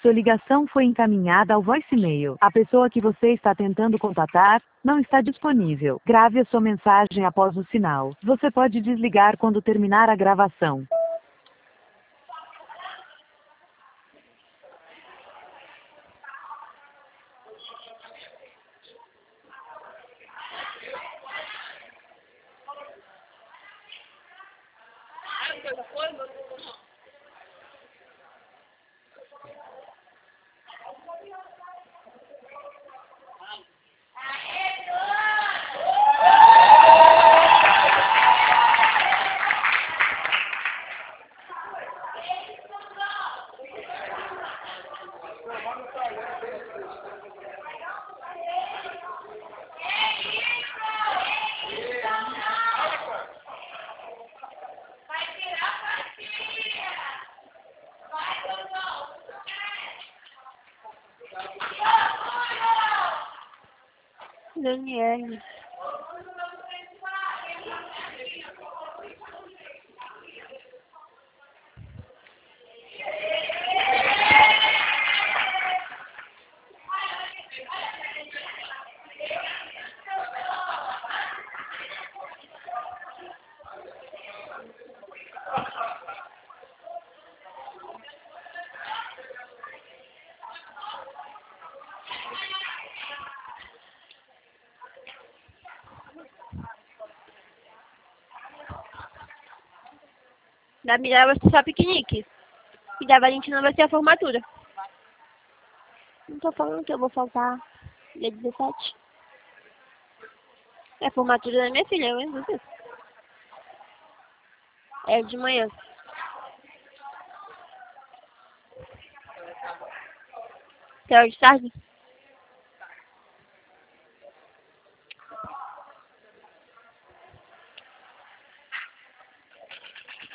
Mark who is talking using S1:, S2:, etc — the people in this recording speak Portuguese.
S1: Sua ligação foi encaminhada ao voicemail. A pessoa que você está tentando contatar não está disponível. Grave a sua mensagem após o sinal. Você pode desligar quando terminar a gravação.
S2: Daniele. Da Mira vai ser só piquenique. E da Valentina vai ser a formatura. Não tô falando que eu vou faltar dia 17. É a formatura da minha filha, eu lembro disso. É de manhã. Que é de tarde?